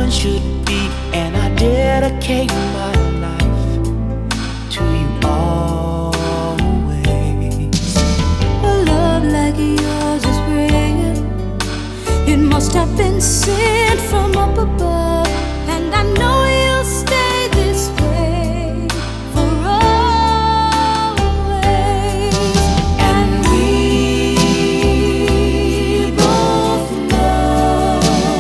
woman should be, and I dedicate my life to you always. A love like yours is rare. It must have been sent from